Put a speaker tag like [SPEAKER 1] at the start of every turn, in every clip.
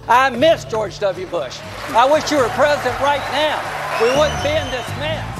[SPEAKER 1] I miss George W. Bush. I wish you were president right now. We wouldn't be in this mess.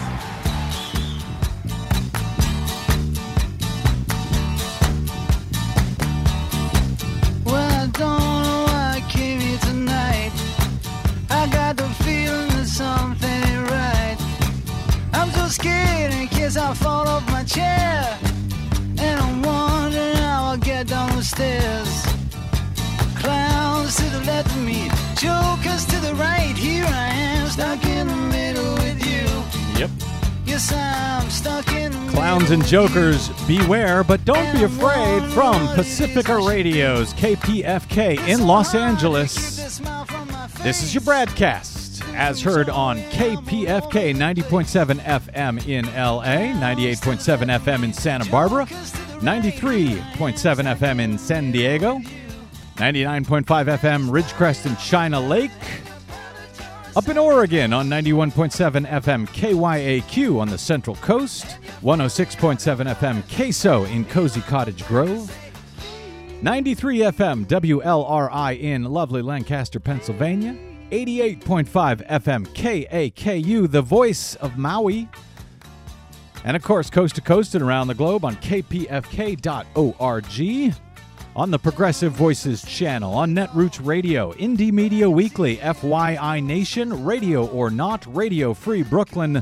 [SPEAKER 2] Well, I don't know why I came here tonight. I got the feeling that something ain't right. I'm so scared in case I fall off my chair. And I'm wondering how I'll get down the stairs. Clowns to the left of me, jokers to the right. Here I am, stuck in the middle with you.
[SPEAKER 3] Yep.
[SPEAKER 2] Yes, I'm stuck in the
[SPEAKER 3] Clowns and jokers, beware, but don't be afraid. From Pacifica Radio's KPFK in Los Angeles, this is your broadcast, as heard on KPFK 90.7 FM in LA, 98.7 FM in Santa Barbara, 93.7 FM in San Diego, 99.5 FM Ridgecrest and China Lake. Up in Oregon on 91.7 FM KYAQ on the Central Coast, 106.7 FM Queso in Cozy Cottage Grove, 93 FM WLRI in lovely Lancaster, Pennsylvania, 88.5 FM KAKU, the voice of Maui, and of course coast to coast and around the globe on kpfk.org. On the Progressive Voices channel, on Netroots Radio, Indie Media Weekly, FYI Nation, Radio or Not, Radio Free Brooklyn,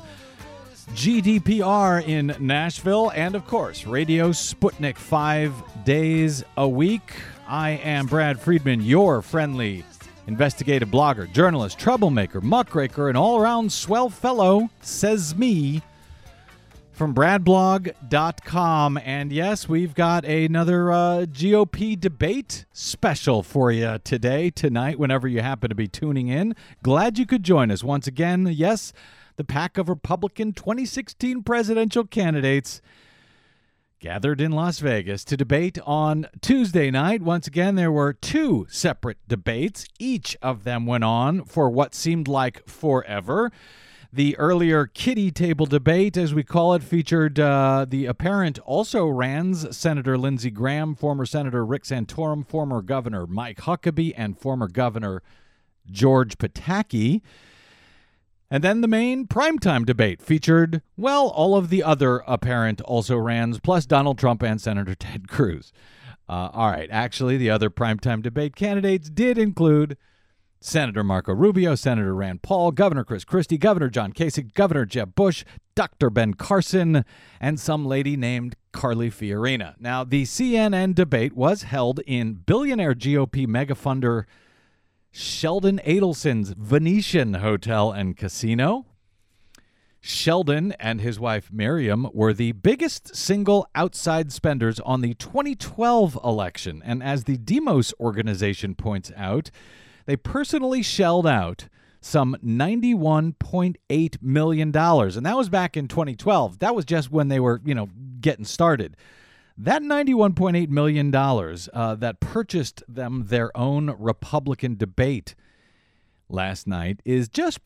[SPEAKER 3] GDPR in Nashville, and of course, Radio Sputnik 5 days a week. I am Brad Friedman, your friendly investigative blogger, journalist, troublemaker, muckraker, and all-around swell fellow, says me, from bradblog.com. And yes, we've got another GOP debate special for you tonight, whenever you happen to be tuning in. Glad you could join us once again. Yes, the pack of Republican 2016 presidential candidates gathered in Las Vegas to debate on Tuesday night. Once again, there were two separate debates. Each of them went on for what seemed like forever. The earlier kiddie table debate, as we call it, featured the apparent also-rans Senator Lindsey Graham, former Senator Rick Santorum, former Governor Mike Huckabee, and former Governor George Pataki. And then the main primetime debate featured, well, all of the other apparent also-rans, plus Donald Trump and Senator Ted Cruz. All right, actually, the other primetime debate candidates did include Senator Marco Rubio, Senator Rand Paul, Governor Chris Christie, Governor John Kasich, Governor Jeb Bush, Dr. Ben Carson, and some lady named Carly Fiorina. Now, the CNN debate was held in billionaire GOP megafunder Sheldon Adelson's Venetian Hotel and Casino. Sheldon and his wife Miriam were the biggest single outside spenders on the 2012 election, and as the Demos organization points out, they personally shelled out some $91.8 million. And that was back in 2012. That was just when they were, getting started. That $91.8 million that purchased them their own Republican debate last night is just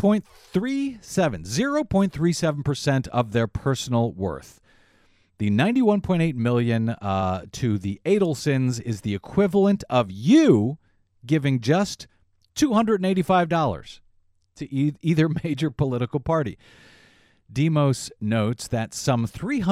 [SPEAKER 3] 0.37% of their personal worth. The $91.8 million to the Adelsons is the equivalent of you giving just $285 to either major political party. Demos notes that some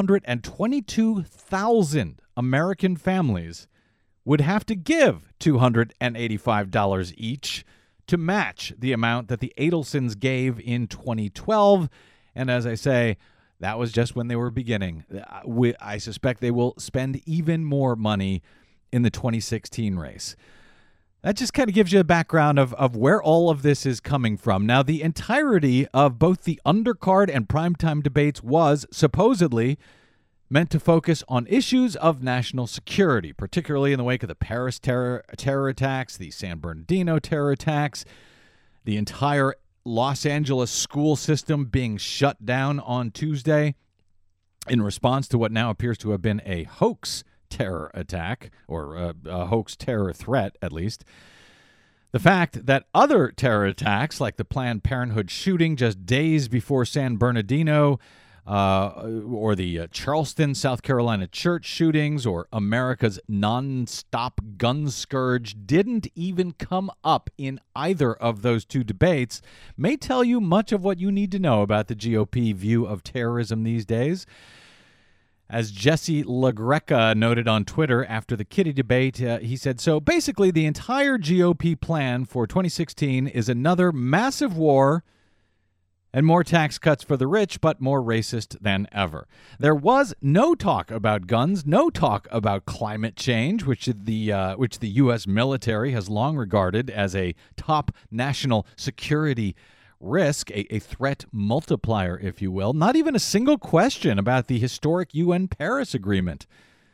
[SPEAKER 3] 322,000 American families would have to give $285 each to match the amount that the Adelsons gave in 2012. And as I say, that was just when they were beginning. I suspect they will spend even more money in the 2016 race. That just kind of gives you a background of where all of this is coming from. Now, the entirety of both the undercard and primetime debates was supposedly meant to focus on issues of national security, particularly in the wake of the Paris terror attacks, the San Bernardino terror attacks, the entire Los Angeles school system being shut down on Tuesday in response to what now appears to have been a hoax terror attack, or a hoax terror threat, at least. The fact that other terror attacks, like the Planned Parenthood shooting just days before San Bernardino, or the Charleston, South Carolina church shootings, or America's nonstop gun scourge didn't even come up in either of those two debates, may tell you much of what you need to know about the GOP view of terrorism these days. As Jesse LaGreca noted on Twitter after the Kitty debate, he said, so basically the entire GOP plan for 2016 is another massive war and more tax cuts for the rich, but more racist than ever. There was no talk about guns, no talk about climate change, which the U.S. military has long regarded as a top national security risk, a threat multiplier, if you will. Not even a single question about the historic UN Paris Agreement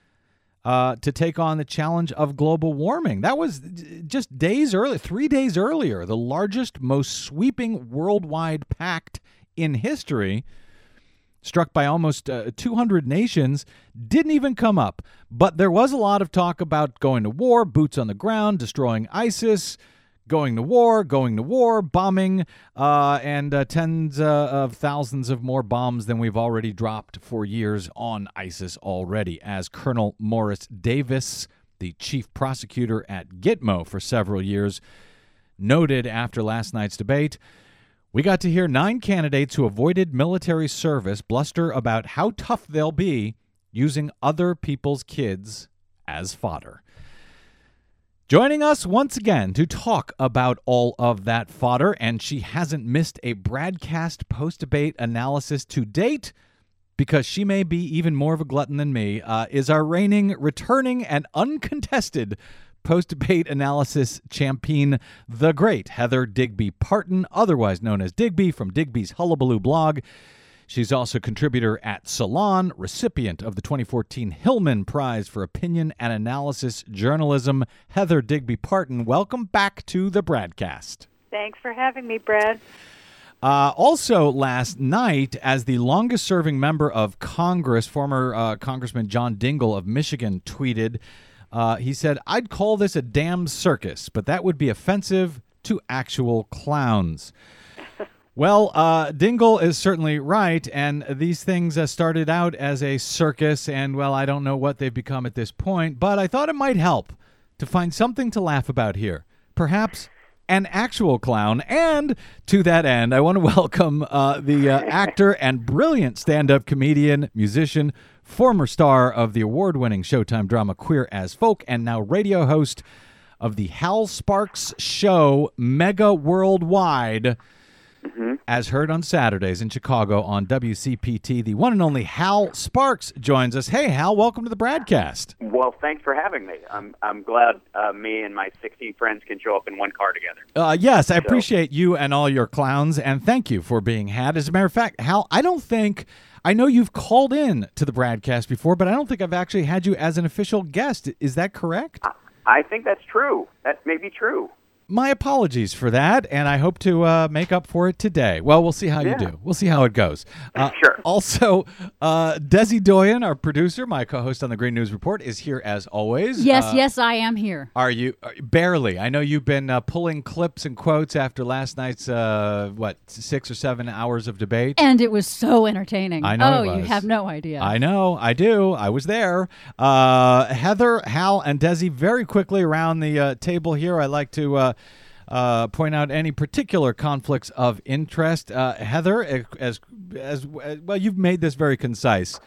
[SPEAKER 3] to take on the challenge of global warming. That was just days earlier, 3 days earlier, the largest, most sweeping worldwide pact in history, struck by almost 200 nations, didn't even come up. But there was a lot of talk about going to war, boots on the ground, destroying ISIS, going to war, bombing, and tens of thousands of more bombs than we've already dropped for years on ISIS already, as Colonel Morris Davis, the chief prosecutor at Gitmo for several years, noted after last night's debate. We got to hear 9 candidates who avoided military service bluster about how tough they'll be using other people's kids as fodder. Joining us once again to talk about all of that fodder, and she hasn't missed a broadcast post-debate analysis to date because she may be even more of a glutton than me, is our reigning, returning, and uncontested post-debate analysis champion, the great Heather Digby Parton, otherwise known as Digby from Digby's Hullabaloo blog. She's also a contributor at Salon, recipient of the 2014 Hillman Prize for Opinion and Analysis Journalism. Heather Digby Parton, welcome back to the Bradcast.
[SPEAKER 4] Thanks for having me, Brad.
[SPEAKER 3] Also last night, as the longest-serving member of Congress, former Congressman John Dingell of Michigan tweeted, he said, I'd call this a damn circus, but that would be offensive to actual clowns. Well, Dingell is certainly right, and these things started out as a circus, and, well, I don't know what they've become at this point, but I thought it might help to find something to laugh about here. Perhaps an actual clown, and to that end, I want to welcome the actor and brilliant stand-up comedian, musician, former star of the award-winning Showtime drama Queer as Folk, and now radio host of the Hal Sparks Show, Mega Worldwide, as heard on Saturdays in Chicago on WCPT. The one and only Hal Sparks joins us. Hey, Hal, welcome to the Bradcast.
[SPEAKER 5] Well, thanks for having me. I'm glad me and my 16 friends can show up in one car together.
[SPEAKER 3] Yes, I appreciate you and all your clowns, and thank you for being had. As a matter of fact, Hal, I know you've called in to the Bradcast before, but I don't think I've actually had you as an official guest. Is that correct?
[SPEAKER 5] I think that's true. That may be true.
[SPEAKER 3] My apologies for that, and I hope to make up for it today. Well, we'll see how you do. We'll see how it goes.
[SPEAKER 5] Sure.
[SPEAKER 3] Also, Desi Doyen, our producer, my co-host on the Green News Report, is here as always.
[SPEAKER 6] Yes, I am here.
[SPEAKER 3] Are you? Barely. I know you've been pulling clips and quotes after last night's, 6 or 7 hours of debate?
[SPEAKER 6] And it was so entertaining.
[SPEAKER 3] I know.
[SPEAKER 6] Oh, you have no idea.
[SPEAKER 3] I know. I do. I was there. Heather, Hal, and Desi, very quickly around the table here. I'd like to point out any particular conflicts of interest. Heather, as well, you've made this very concise.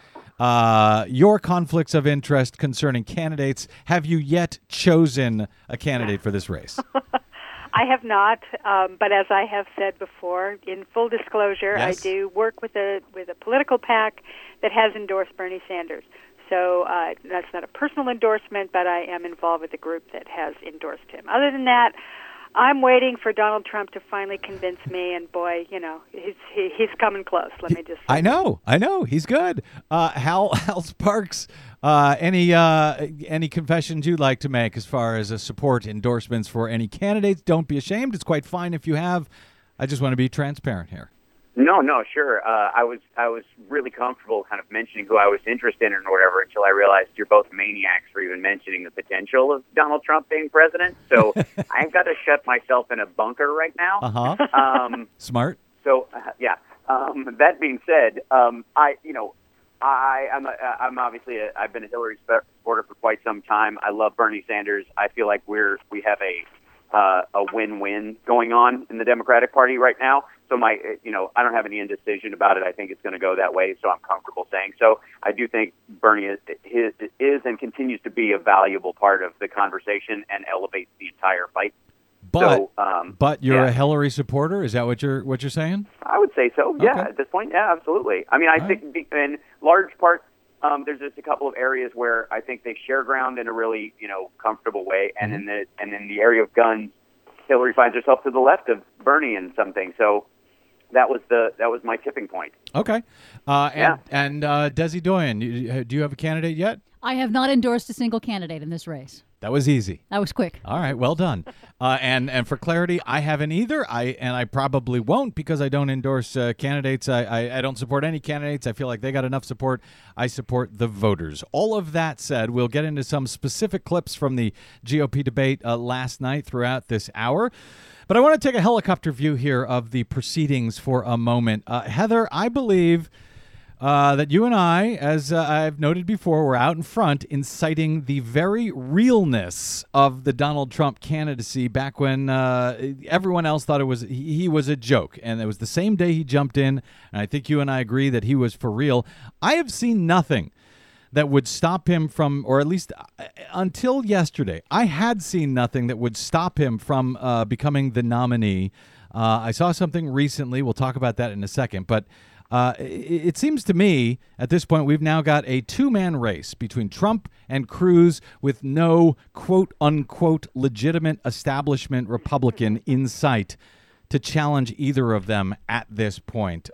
[SPEAKER 3] Your conflicts of interest concerning candidates. Have you yet chosen a candidate for this race?
[SPEAKER 4] I have not, but as I have said before, in full disclosure,
[SPEAKER 3] Yes.
[SPEAKER 4] I do work with a political PAC that has endorsed Bernie Sanders. So that's not a personal endorsement, but I am involved with a group that has endorsed him. Other than that, I'm waiting for Donald Trump to finally convince me, and boy, he's coming close. Let me just say.
[SPEAKER 3] I know, he's good. Hal Sparks, any confessions you'd like to make as far as support endorsements for any candidates? Don't be ashamed. It's quite fine if you have. I just want to be transparent here.
[SPEAKER 5] No, sure. I was really comfortable kind of mentioning who I was interested in or whatever until I realized you're both maniacs for even mentioning the potential of Donald Trump being president. So I've got to shut myself in a bunker right now.
[SPEAKER 3] Smart.
[SPEAKER 5] So, yeah. That being said, I'm obviously I've been a Hillary supporter for quite some time. I love Bernie Sanders. I feel like we have a win-win going on in the Democratic Party right now. So I don't have any indecision about it. I think it's going to go that way. So I'm comfortable saying so. I do think Bernie is and continues to be a valuable part of the conversation and elevates the entire fight.
[SPEAKER 3] But you're a Hillary supporter? Is that what you're saying?
[SPEAKER 5] I would say so. Yeah,
[SPEAKER 3] Okay.
[SPEAKER 5] at this point, yeah, absolutely. I mean, I think in large part, there's just a couple of areas where I think they share ground in a really comfortable way, and in the area of guns, Hillary finds herself to the left of Bernie in something. So that was my tipping point.
[SPEAKER 3] Okay. And Desi Doyen, do you have a candidate yet?
[SPEAKER 6] I have not endorsed a single candidate in this race.
[SPEAKER 3] That was easy.
[SPEAKER 6] That was quick.
[SPEAKER 3] All right, well done. And for clarity, I haven't either. I probably won't because I don't endorse candidates. I don't support any candidates. I feel like they got enough support. I support the voters. All of that said, we'll get into some specific clips from the GOP debate last night throughout this hour. But I want to take a helicopter view here of the proceedings for a moment. Heather, I believe that you and I, as I've noted before, were out in front inciting the very realness of the Donald Trump candidacy back when everyone else thought he was a joke. And it was the same day he jumped in, and I think you and I agree that he was for real. I have seen nothing that would stop him from, or at least until yesterday, I had seen nothing that would stop him from becoming the nominee. I saw something recently. We'll talk about that in a second. But it seems to me at this point we've now got a two-man race between Trump and Cruz with no quote-unquote legitimate establishment Republican in sight to challenge either of them at this point.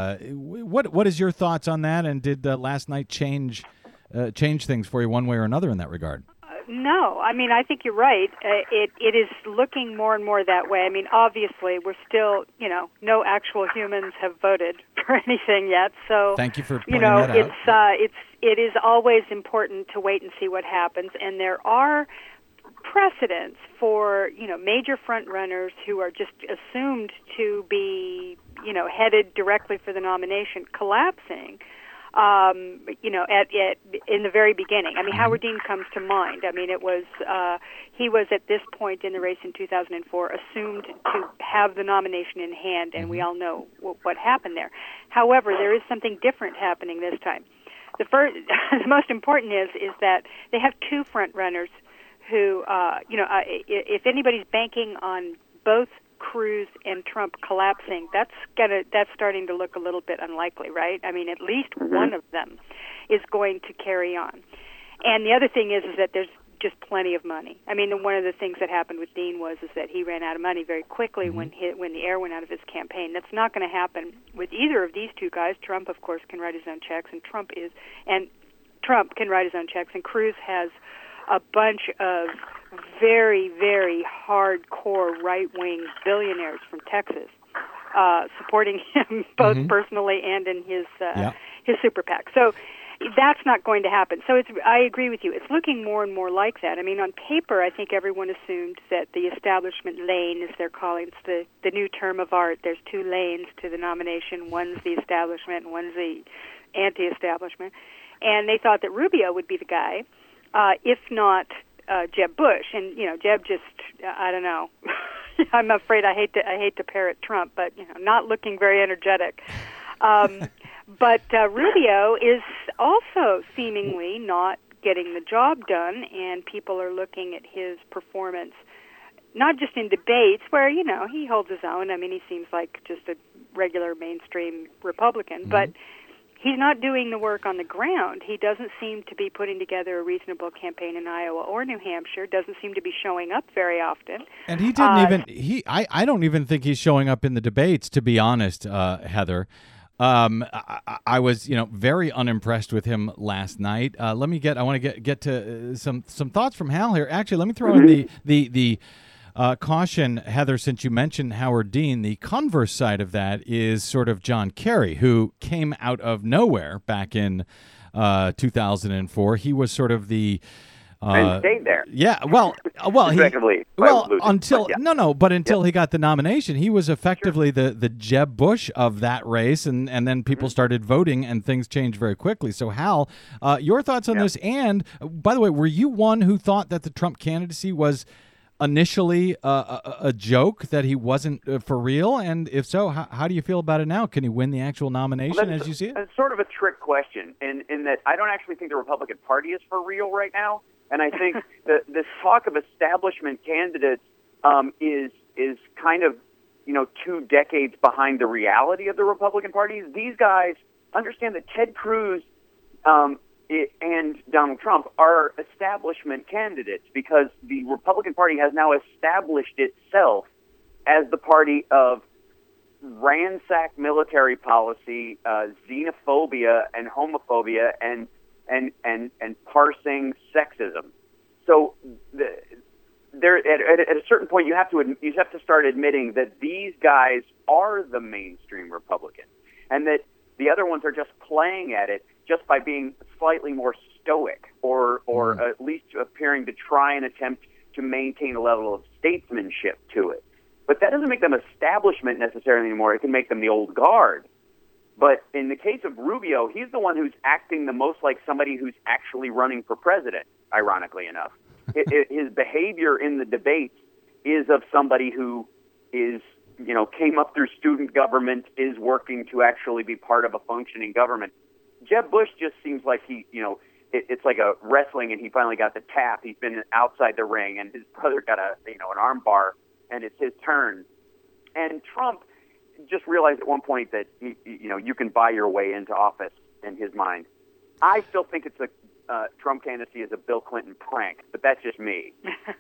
[SPEAKER 3] What is your thoughts on that? And did last night change things for you one way or another in that regard?
[SPEAKER 4] No, I mean, I think you're right. It is looking more and more that way. I mean, obviously, we're still, no actual humans have voted for anything yet. So
[SPEAKER 3] thank you for pointing that out.
[SPEAKER 4] It is always important to wait and see what happens. And there are precedents for, major front runners who are just assumed to be, headed directly for the nomination collapsing. In the very beginning. I mean, Howard Dean comes to mind. I mean, it was he was at this point in the race in 2004 assumed to have the nomination in hand, and we all know what happened there. However, there is something different happening this time. The most important is that they have two front runners who, if anybody's banking on both Cruz and Trump collapsing, that's starting to look a little bit unlikely, right? I mean, at least one of them is going to carry on. And the other thing is that there's just plenty of money. I mean, one of the things that happened with Dean was that he ran out of money very quickly when the air went out of his campaign. That's not going to happen with either of these two guys. Trump, of course, can write his own checks, and Trump can write his own checks, and Cruz has a bunch of very, very hardcore right-wing billionaires from Texas supporting him both personally and in his super PAC. So that's not going to happen. So I agree with you. It's looking more and more like that. I mean, on paper, I think everyone assumed that the establishment lane, as they're calling it, the new term of art. There's two lanes to the nomination. One's the establishment and one's the anti-establishment. And they thought that Rubio would be the guy, if not Jeb Bush. And Jeb just I don't know. I'm afraid I hate to parrot Trump, but not looking very energetic. But Rubio is also seemingly not getting the job done, and people are looking at his performance, not just in debates where he holds his own. I mean, he seems like just a regular mainstream Republican, but he's not doing the work on the ground. He doesn't seem to be putting together a reasonable campaign in Iowa or New Hampshire. Doesn't seem to be showing up very often.
[SPEAKER 3] And he didn't I don't even think he's showing up in the debates, to be honest, Heather. I was, very unimpressed with him last night. I want to get to some thoughts from Hal here. Actually, let me throw in the caution, Heather, since you mentioned Howard Dean. The converse side of that is sort of John Kerry, who came out of nowhere back in 2004. He was sort of the
[SPEAKER 5] and stayed there.
[SPEAKER 3] Yeah, well,
[SPEAKER 5] Effectively,
[SPEAKER 3] until he got the nomination, he was effectively the Jeb Bush of that race, and then people started voting, and things changed very quickly. So, Hal, your thoughts on this? And by the way, were you one who thought that the Trump candidacy was initially a joke, that he wasn't for real? And if so, how do you feel about it now? Can he win the actual nomination as you see it?
[SPEAKER 5] It's sort of a trick question in that I don't actually think the Republican Party is for real right now. And I think this talk of establishment candidates is kind of, 2 decades behind the reality of the Republican Party. These guys understand that Ted Cruz and Donald Trump are establishment candidates because the Republican Party has now established itself as the party of ransacked military policy, xenophobia and homophobia, and parsing sexism. So there, at a certain point, you have to start admitting that these guys are the mainstream Republican, and that the other ones are just playing at it just by being slightly more stoic, or at least appearing to try and attempt to maintain a level of statesmanship to it. But that doesn't make them establishment necessarily anymore. It can make them the old guard. But in the case of Rubio, he's the one who's acting the most like somebody who's actually running for president, ironically enough. His behavior in the debates is of somebody who is, came up through student government, is working to actually be part of a functioning government. Jeb Bush just seems like it's like a wrestling, and he finally got the tap. He's been outside the ring, and his brother got an arm bar, and it's his turn. And Trump just realized at one point that you can buy your way into office in his mind. I still think it's Trump candidacy is a Bill Clinton prank, but that's just me.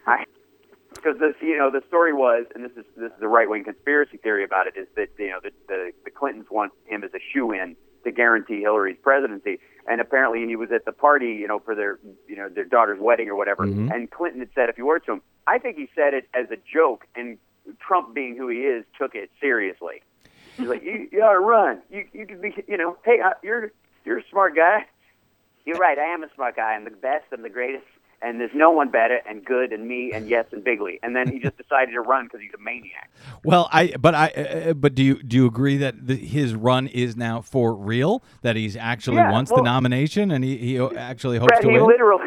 [SPEAKER 5] Because the story was, and this is the right wing conspiracy theory about it, is that the Clintons want him as a shoo-in to guarantee Hillary's presidency, and apparently he was at the party for their daughter's wedding or whatever, and Clinton had said a few words to him. I think he said it as a joke, and Trump, being who he is, took it seriously. He's like, you ought to run. You could be, hey, you're a smart guy. You're right. I am a smart guy. I'm the best. I'm the greatest. And there's no one better and good and me and yes and bigly. And then he just decided to run because he's a maniac.
[SPEAKER 3] Well, but do you agree that his run is now for real? That he's actually wants the nomination and he actually hopes to win?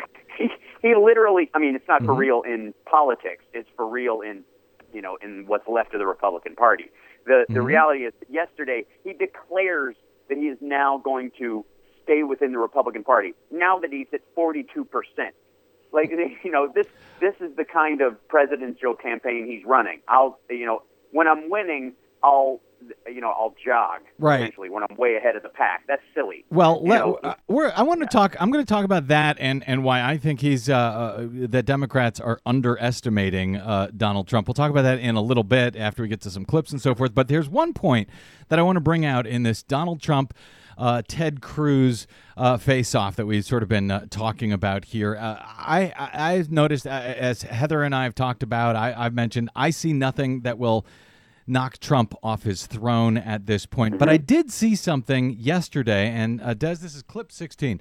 [SPEAKER 5] He literally. I mean, it's not for real in politics. It's for real in what's left of the Republican Party. The reality is, yesterday he declares that he is now going to stay within the Republican Party. Now that he's at 42%. Like, this is the kind of presidential campaign he's running. When I'm winning, I'll jog.
[SPEAKER 3] Right.
[SPEAKER 5] Essentially, when I'm way ahead of the pack. That's silly.
[SPEAKER 3] Well, I'm going to talk about that and why I think that Democrats are underestimating Donald Trump. We'll talk about that in a little bit after we get to some clips and so forth. But there's one point that I want to bring out in this Donald Trump Ted Cruz face-off that we've sort of been talking about here. I've noticed, as Heather and I have talked about, I've mentioned, I see nothing that will knock Trump off his throne at this point. But I did see something yesterday, and Des, this is clip 16.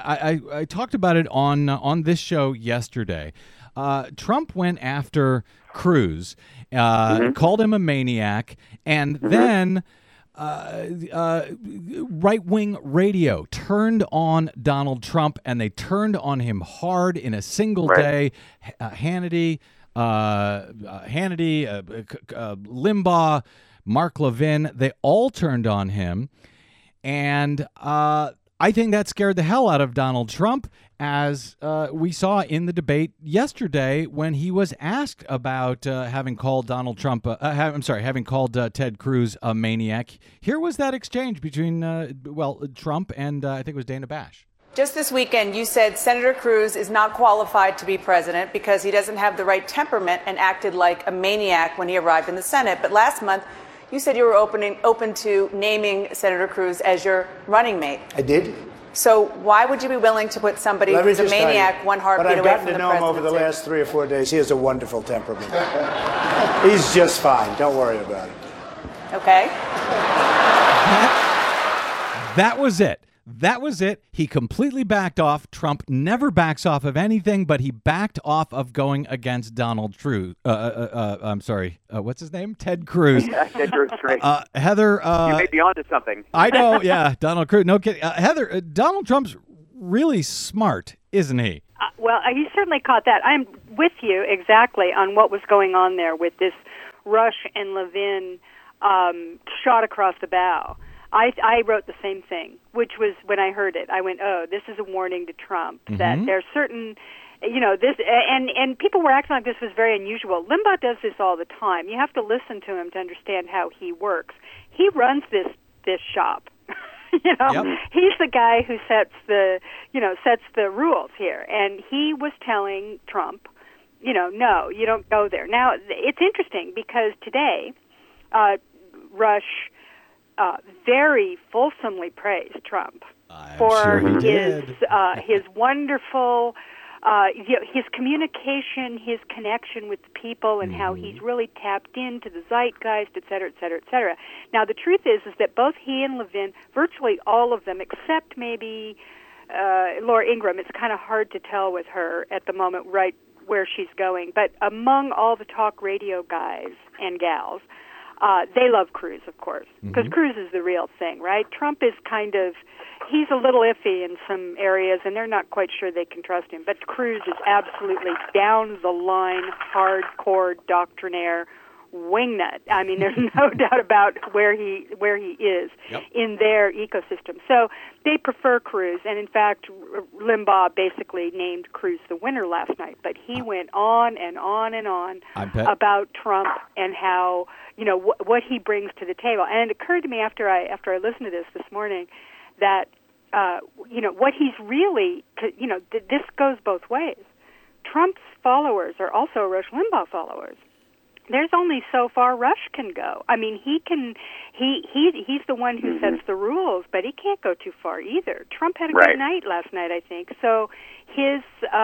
[SPEAKER 3] I talked about it on this show yesterday. Trump went after Cruz, called him a maniac, and then right-wing radio turned on Donald Trump, and they turned on him hard in a single day. Hannity, Limbaugh, Mark Levin, they all turned on him. And I think that scared the hell out of Donald Trump, as we saw in the debate yesterday when he was asked about having called having called Ted Cruz a maniac. Here was that exchange between, Trump and I think it was Dana Bash.
[SPEAKER 7] Just this weekend, you said Senator Cruz is not qualified to be president because he doesn't have the right temperament and acted like a maniac when he arrived in the Senate. But last month, you said you were open to naming Senator Cruz as your running mate.
[SPEAKER 8] I did.
[SPEAKER 7] So why would you be willing to put somebody who's a maniac one heartbeat away from the presidency?
[SPEAKER 8] But I've gotten to know him over the last 3 or 4 days. He has a wonderful temperament. He's just fine. Don't worry about it.
[SPEAKER 7] Okay.
[SPEAKER 3] That was it. That was it. He completely backed off. Trump never backs off of anything, but he backed off of going against Donald Trump. I'm sorry. What's his name? Ted Cruz.
[SPEAKER 5] Ted Cruz, great.
[SPEAKER 3] Heather.
[SPEAKER 5] You may be onto something.
[SPEAKER 3] I know. Yeah, Donald Cruz. No kidding. Heather, Donald Trump's really smart, isn't he?
[SPEAKER 4] Well, you certainly caught that. I'm with you exactly on what was going on there with this Rush and Levin shot across the bow. I wrote the same thing, which was when I heard it. I went, oh, this is a warning to Trump that there's certain, this, and people were acting like this was very unusual. Limbaugh does this all the time. You have to listen to him to understand how he works. He runs this shop. He's the guy who sets the rules here. And he was telling Trump, no, you don't go there. Now, it's interesting because today, Rush very fulsomely praised Trump for his wonderful, his communication, his connection with the people, and how he's really tapped into the zeitgeist, et cetera, et cetera, et cetera. Now, the truth is that both he and Levin, virtually all of them, except maybe Laura Ingraham, it's kind of hard to tell with her at the moment right where she's going, but among all the talk radio guys and gals, they love Cruz, of course, because Cruz is the real thing, right? Trump is he's a little iffy in some areas, and they're not quite sure they can trust him. But Cruz is absolutely down-the-line, hardcore, doctrinaire wingnut. I mean, there's no doubt about where he is in their ecosystem. So they prefer Cruz, and in fact, Limbaugh basically named Cruz the winner last night. But he went on and on and on about Trump and how what he brings to the table. And it occurred to me after I listened to this morning that what he's really this goes both ways. Trump's followers are also Rush Limbaugh followers. There's only so far Rush can go. I mean, he's the one who sets the rules, but he can't go too far either. Trump had a good night last night, I think. So his,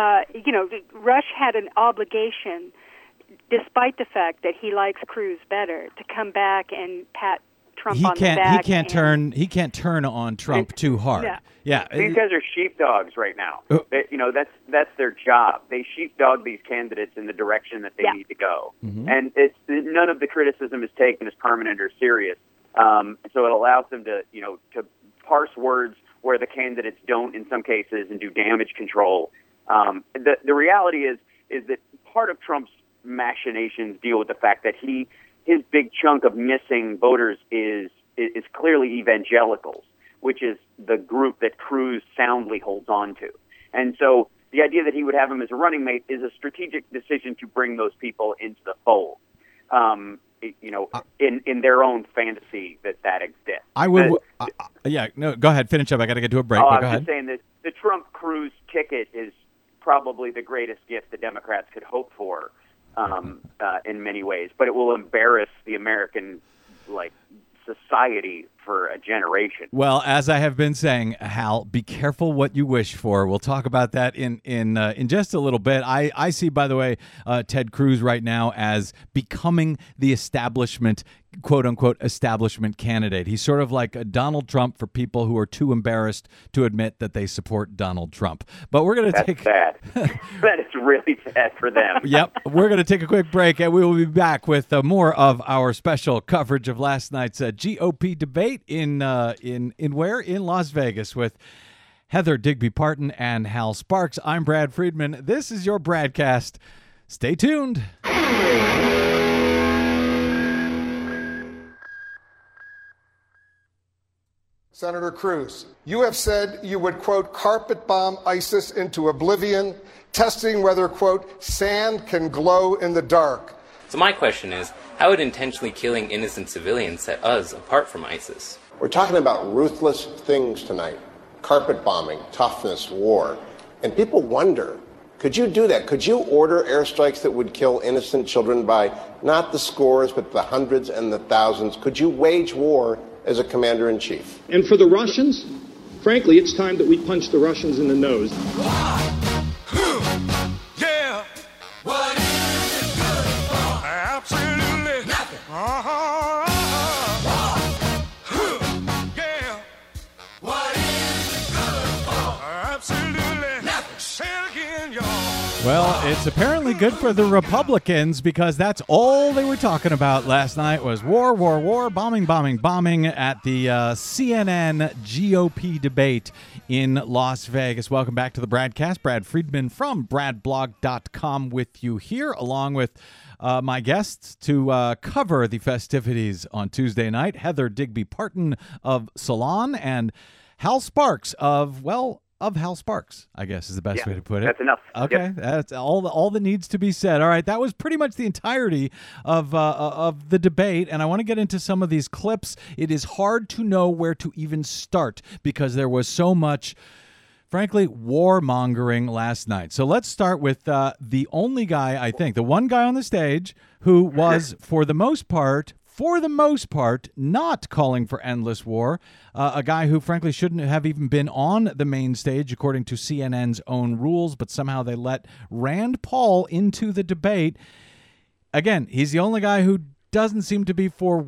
[SPEAKER 4] Rush had an obligation, despite the fact that he likes Cruz better, to come back and pat Trump on the back.
[SPEAKER 3] He can't turn on Trump too hard. Yeah.
[SPEAKER 5] These guys are sheepdogs right now. That's their job. They sheepdog these candidates in the direction that they need to go, and none of the criticism is taken as permanent or serious. So it allows them to parse words where the candidates don't in some cases and do damage control. The reality is that part of Trump's machinations deal with the fact that his big chunk of missing voters is clearly evangelicals, which is the group that Cruz soundly holds on to. And so the idea that he would have him as a running mate is a strategic decision to bring those people into the fold, in their own fantasy that exists.
[SPEAKER 3] Go ahead, finish up. I got to get to a break.
[SPEAKER 5] Go
[SPEAKER 3] ahead.
[SPEAKER 5] I'm just saying that the Trump-Cruz ticket is probably the greatest gift the Democrats could hope for in many ways, but it will embarrass the American society for a generation.
[SPEAKER 3] Well, as I have been saying, Hal, be careful what you wish for. We'll talk about that in just a little bit. I see, by the way, Ted Cruz right now as becoming the establishment, quote unquote, establishment candidate. He's sort of like a Donald Trump for people who are too embarrassed to admit that they support Donald Trump. But we're going to take
[SPEAKER 5] sad. That is really sad for them.
[SPEAKER 3] Yep. We're going to take a quick break, and we will be back with more of our special coverage of last night's GOP debate in where? In Las Vegas with Heather Digby Parton and Hal Sparks. I'm Brad Friedman. This is your Bradcast. Stay tuned.
[SPEAKER 9] Senator Cruz, you have said you would, quote, carpet bomb ISIS into oblivion, testing whether, quote, sand can glow in the dark.
[SPEAKER 10] So my question is, how would intentionally killing innocent civilians set us apart from ISIS?
[SPEAKER 11] We're talking about ruthless things tonight. Carpet bombing, toughness, war. And people wonder, could you do that? Could you order airstrikes that would kill innocent children by not the scores, but the hundreds and the thousands? Could you wage war as a commander-in-chief?
[SPEAKER 12] And for the Russians, frankly, it's time that we punch the Russians in the nose.
[SPEAKER 2] Yeah. What is it good for? Absolutely nothing. Yeah. What is
[SPEAKER 3] Well, it's apparently good for the Republicans because that's all they were talking about last night was war, war, war, bombing, bombing, bombing at the CNN GOP debate in Las Vegas. Welcome back to the Bradcast. Brad Friedman from bradblog.com with you here, along with my guests to cover the festivities on Tuesday night, Heather Digby Parton of Salon and Hal Sparks of Hal Sparks, I guess is the best way to put it.
[SPEAKER 5] That's enough.
[SPEAKER 3] Okay,
[SPEAKER 5] Yep.
[SPEAKER 3] That's all that needs to be said. All right, that was pretty much the entirety of the debate, and I want to get into some of these clips. It is hard to know where to even start because there was so much, frankly, warmongering last night. So let's start with the only guy, I think, the one guy on the stage who was, for the most part, not calling for endless war, a guy who, frankly, shouldn't have even been on the main stage, according to CNN's own rules, but somehow they let Rand Paul into the debate. Again, he's the only guy who doesn't seem to be for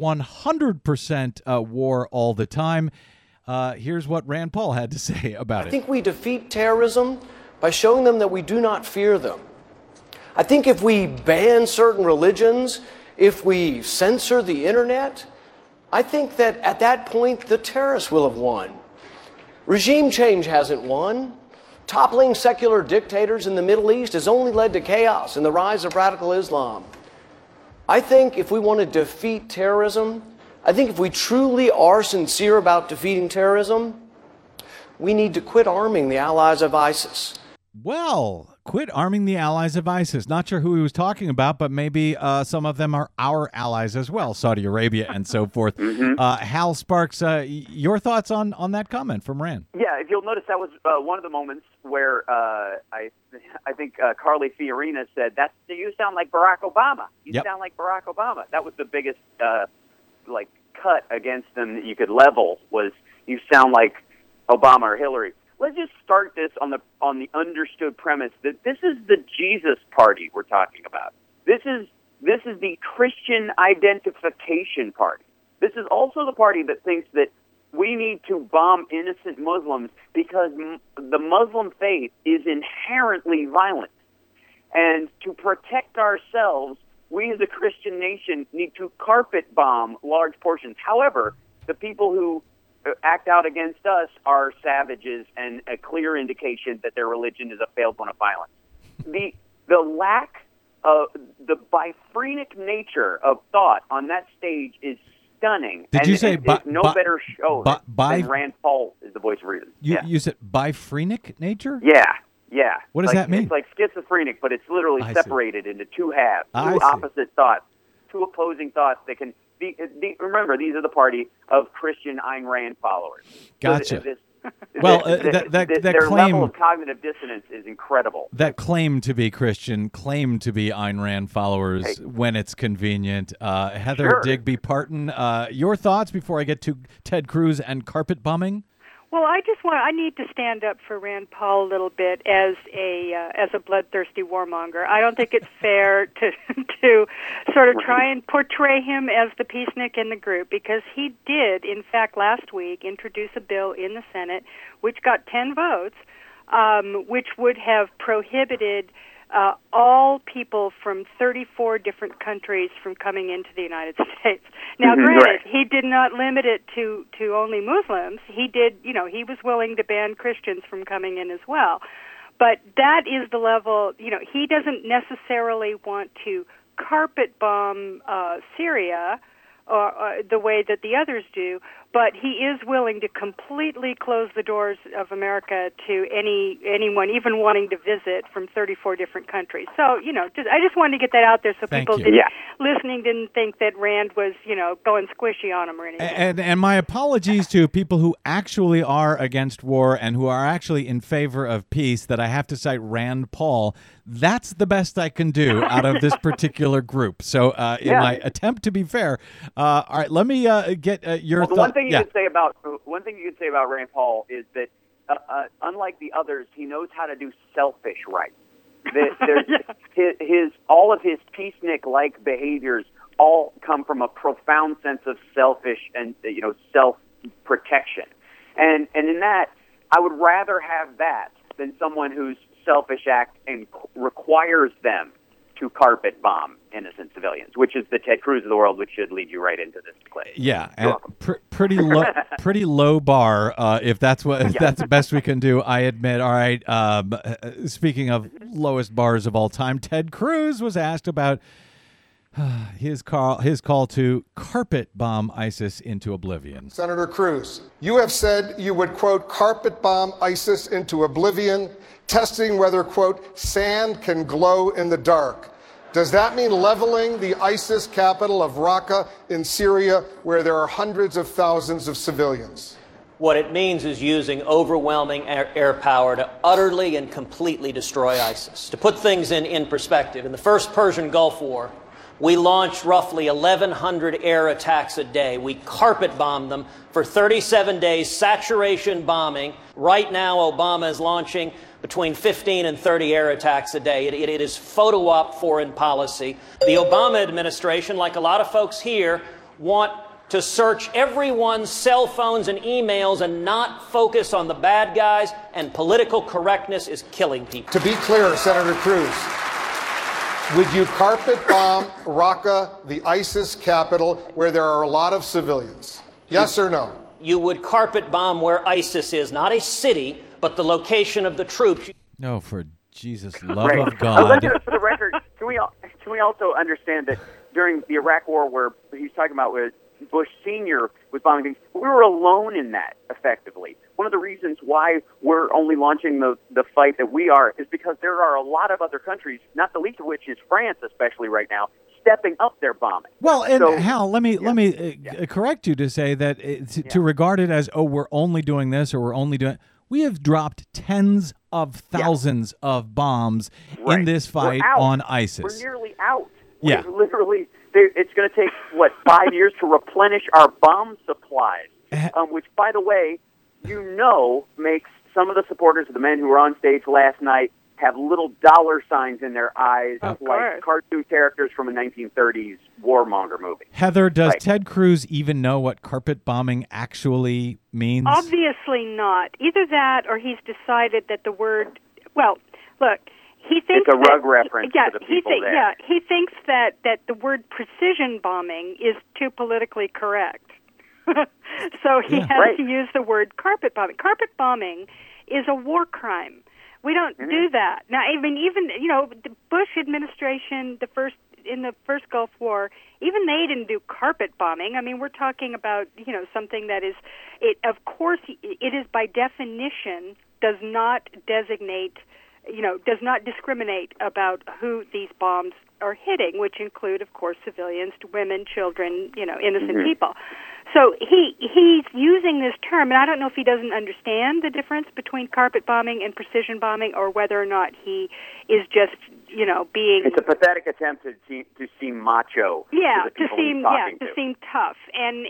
[SPEAKER 3] 100% war all the time. Here's what Rand Paul had to say about it.
[SPEAKER 13] I think we defeat terrorism by showing them that we do not fear them. I think if we ban certain religions, if we censor the internet, I think that at that point the terrorists will have won. Regime change hasn't won. Toppling secular dictators in the Middle East has only led to chaos and the rise of radical Islam. I think if we want to defeat terrorism, I think if we truly are sincere about defeating terrorism, we need to quit arming the allies of ISIS.
[SPEAKER 3] Well, quit arming the allies of ISIS. Not sure who he was talking about, but maybe some of them are our allies as well, Saudi Arabia and so forth. Hal Sparks, your thoughts on that comment from Rand?
[SPEAKER 5] Yeah, if you'll notice, that was one of the moments where I think Carly Fiorina said, "You sound like Barack Obama. You sound like Barack Obama." That was the biggest cut against them that you could level was, "You sound like Obama or Hillary." Let's just start this on the understood premise that this is the Jesus party we're talking about. This is the Christian identification party. This is also the party that thinks that we need to bomb innocent Muslims because the Muslim faith is inherently violent. And to protect ourselves, we as a Christian nation need to carpet bomb large portions. However, the people who act out against us are savages and a clear indication that their religion is a failed one of violence. The lack of the biphrenic nature of thought on that stage is stunning.
[SPEAKER 3] Did you say
[SPEAKER 5] no better show than Rand Paul is the voice of reason?
[SPEAKER 3] You said biphrenic nature?
[SPEAKER 5] Yeah.
[SPEAKER 3] What does that mean?
[SPEAKER 5] It's like schizophrenic, but it's literally separated into two halves, two opposite thoughts, two opposing thoughts that can. Remember, these are the party of Christian Ayn Rand followers.
[SPEAKER 3] Gotcha.
[SPEAKER 5] So
[SPEAKER 3] that
[SPEAKER 5] their
[SPEAKER 3] claim,
[SPEAKER 5] level of cognitive dissonance is incredible.
[SPEAKER 3] That claim to be Christian, claim to be Ayn Rand followers when it's convenient. Heather Digby Parton, your thoughts before I get to Ted Cruz and carpet bombing?
[SPEAKER 4] Well, I need to stand up for Rand Paul a little bit as a bloodthirsty warmonger. I don't think it's fair to sort of try and portray him as the peacenik in the group, because he did, in fact, last week introduce a bill in the Senate which got 10 votes, which would have prohibited all people from 34 different countries from coming into the United States. Now, granted, he did not limit it to only Muslims. He did, he was willing to ban Christians from coming in as well. But that is the level, he doesn't necessarily want to carpet bomb Syria the way that the others do, but he is willing to completely close the doors of America to anyone, even wanting to visit from 34 different countries. So, I just wanted to get that out there so people listening didn't think that Rand was, going squishy on him or anything.
[SPEAKER 3] And my apologies to people who actually are against war and who are actually in favor of peace, that I have to cite Rand Paul. That's the best I can do out of this particular group. So in my attempt to be fair, all right, let me get your thoughts.
[SPEAKER 5] One thing you could say about Rand Paul is that unlike the others, he knows how to do selfish right. All of his peacenik-like behaviors all come from a profound sense of selfish and self-protection, and in that, I would rather have that than someone who's selfish act and requires them to carpet bomb innocent civilians, which is the Ted Cruz of the world, which should lead you right into this place.
[SPEAKER 3] Yeah, and pretty low bar. If that's the best we can do, I admit. All right. Speaking of lowest bars of all time, Ted Cruz was asked about his call to carpet bomb ISIS into oblivion.
[SPEAKER 9] Senator Cruz, you have said you would, quote, carpet bomb ISIS into oblivion, testing whether, quote, sand can glow in the dark. Does that mean leveling the ISIS capital of Raqqa in Syria, where there are hundreds of thousands of civilians?
[SPEAKER 14] What it means is using overwhelming air power to utterly and completely destroy ISIS. To put things in perspective, in the first Persian Gulf War, we launched roughly 1,100 air attacks a day. We carpet bombed them for 37 days, saturation bombing. Right now, Obama is launching between 15 and 30 air attacks a day. It is photo op foreign policy. The Obama administration, like a lot of folks here, want to search everyone's cell phones and emails and not focus on the bad guys, and political correctness is killing people.
[SPEAKER 9] To be clear, Senator Cruz, would you carpet bomb Raqqa, the ISIS capital, where there are a lot of civilians? Yes or no?
[SPEAKER 14] You would carpet bomb where ISIS is, not a city, but the location of the troops.
[SPEAKER 3] No, for Jesus' love
[SPEAKER 5] Right.
[SPEAKER 3] of God.
[SPEAKER 5] For the record, can we also understand that during the Iraq War, where he's talking about where Bush Sr. was bombing things, we were alone in that, effectively. One of the reasons why we're only launching the fight that we are is because there are a lot of other countries, not the least of which is France, especially right now, stepping up their bombing.
[SPEAKER 3] Well, and Hal, let me correct you to say that to regard it as, oh, we're only doing this or we're only doing. We have dropped tens of thousands of bombs in this fight on ISIS.
[SPEAKER 5] We're nearly out.
[SPEAKER 3] Yeah.
[SPEAKER 5] We're literally, it's going to take, 5 years to replenish our bomb supplies, which, by the way, makes some of the supporters of the men who were on stage last night have little dollar signs in their eyes, like cartoon characters from a 1930s warmonger movie.
[SPEAKER 3] Heather, does Ted Cruz even know what carpet bombing actually means?
[SPEAKER 4] Obviously not. Either that or he's decided that the word, well, look, he thinks
[SPEAKER 5] it's a rug reference to the people there.
[SPEAKER 4] Yeah, he thinks that the word precision bombing is too politically correct. So he has to use the word carpet bombing. Carpet bombing is a war crime. We don't do that. Now, even the Bush administration, in the first Gulf War, even they didn't do carpet bombing. I mean, we're talking about, something that is, of course, it is by definition does not designate, does not discriminate about who these bombs are hitting, which include, of course, civilians, women, children, innocent people. So he's using this term, and I don't know if he doesn't understand the difference between carpet bombing and precision bombing, or whether or not he is just, being.
[SPEAKER 5] It's a pathetic attempt to seem macho.
[SPEAKER 4] Yeah,
[SPEAKER 5] to
[SPEAKER 4] seem tough, and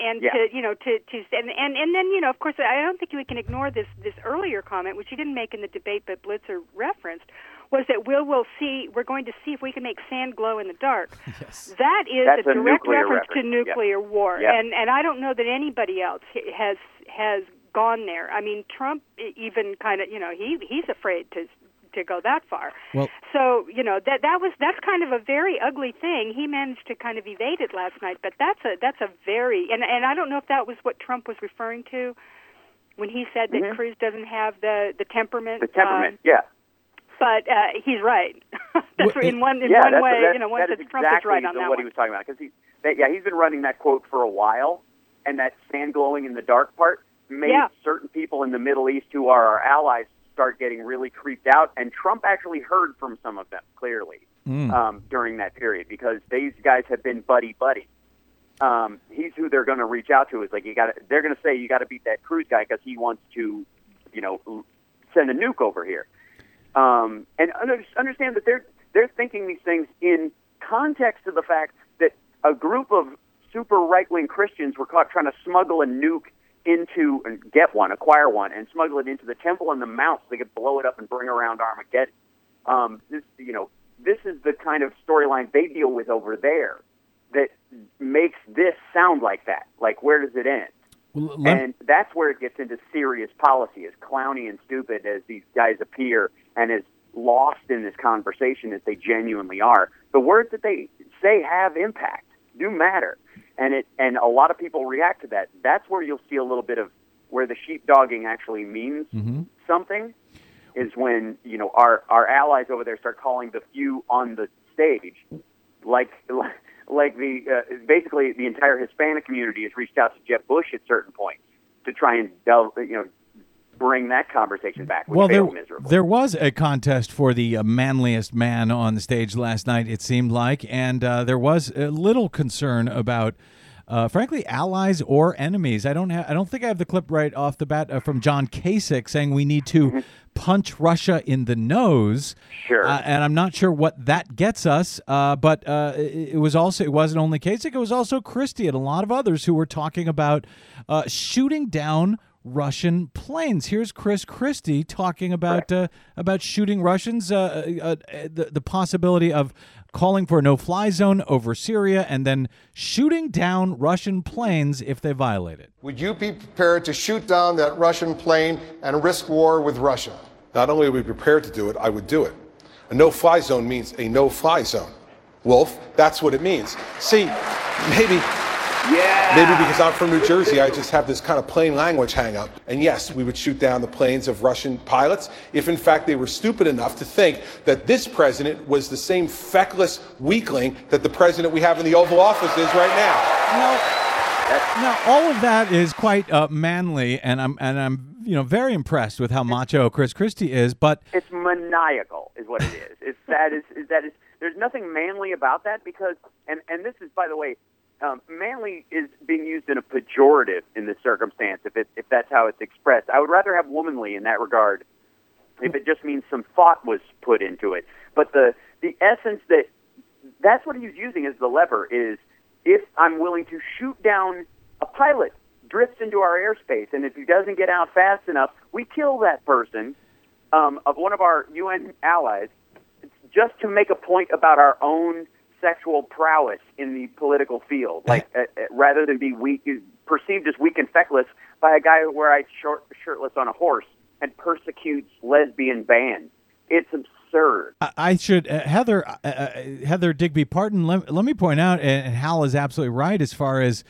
[SPEAKER 4] then of course I don't think we can ignore this earlier comment, which he didn't make in the debate, but Blitzer referenced, was that we're going to see if we can make sand glow in the dark.
[SPEAKER 3] Yes.
[SPEAKER 4] That's a direct reference to
[SPEAKER 5] reference.
[SPEAKER 4] nuclear war,
[SPEAKER 5] Yep.
[SPEAKER 4] and I don't know that anybody else has gone there. I mean, Trump even kind of, he's afraid to go that far.
[SPEAKER 3] Well,
[SPEAKER 4] so that's kind of a very ugly thing. He managed to kind of evade it last night, but that's a very and I don't know if that was what Trump was referring to when he said that Cruz doesn't have the temperament.
[SPEAKER 5] The temperament, yeah.
[SPEAKER 4] But he's right. That's in one way. Once it's Trump is right on that
[SPEAKER 5] what he was talking about, because he's been running that quote for a while, and that sand glowing in the dark part made certain people in the Middle East who are our allies start getting really creeped out, and Trump actually heard from some of them clearly during that period, because these guys have been buddy-buddy. He's who they're going to reach out to. Is like they're going to say you got to beat that Cruz guy because he wants to, send a nuke over here. And understand that they're thinking these things in context of the fact that a group of super right-wing Christians were caught trying to smuggle a nuke acquire one, and smuggle it into the Temple on the Mount so they could blow it up and bring around Armageddon. This is the kind of storyline they deal with over there that makes this sound like that. Like, where does it end? And that's where it gets into serious policy, as clowny and stupid as these guys appear, and as lost in this conversation as they genuinely are. The words that they say have impact, do matter, and a lot of people react to that. That's where you'll see a little bit of where the sheepdogging actually means something. Is when our allies over there start calling the few on the stage, like the basically the entire Hispanic community has reached out to Jeb Bush at certain points to try and bring that conversation back.
[SPEAKER 3] Well, there was a contest for the manliest man on the stage last night, it seemed like, and there was a little concern about, frankly, allies or enemies. I don't think I have the clip right off the bat from John Kasich saying we need to punch Russia in the nose.
[SPEAKER 5] Sure.
[SPEAKER 3] And I'm not sure what that gets us. But it wasn't only Kasich, it was also Christie and a lot of others who were talking about shooting down Russian planes. Here's Chris Christie talking about shooting Russians, the possibility of calling for a no-fly zone over Syria and then shooting down Russian planes if they violate it.
[SPEAKER 9] Would you be prepared to shoot down that Russian plane and risk war with Russia? Not only are we prepared to do it, I would do it. A no-fly zone means a no-fly zone. Wolf, that's what it means. See, maybe because I'm from New Jersey, I just have this kind of plain language hang up. And yes, we would shoot down the planes of Russian pilots if in fact they were stupid enough to think that this president was the same feckless weakling that the president we have in the Oval Office is right now.
[SPEAKER 3] Now, all of that is quite manly, and I'm very impressed with how macho Chris Christie is. But
[SPEAKER 5] it's maniacal, is what it is. There's nothing manly about that because, and this is, by the way, manly is being used in a pejorative in this circumstance. If that's how it's expressed, I would rather have womanly in that regard. If it just means some thought was put into it, but the essence that's what he's using as the lever is. If I'm willing to shoot down a pilot drifts into our airspace, and if he doesn't get out fast enough, we kill that person of one of our UN allies just to make a point about our own sexual prowess in the political field, rather than be weak, perceived as weak and feckless by a guy who rides shirtless on a horse and persecutes lesbian bands. It's absurd.
[SPEAKER 3] I should, Heather Digby Parton, let me point out, and Hal is absolutely right as far as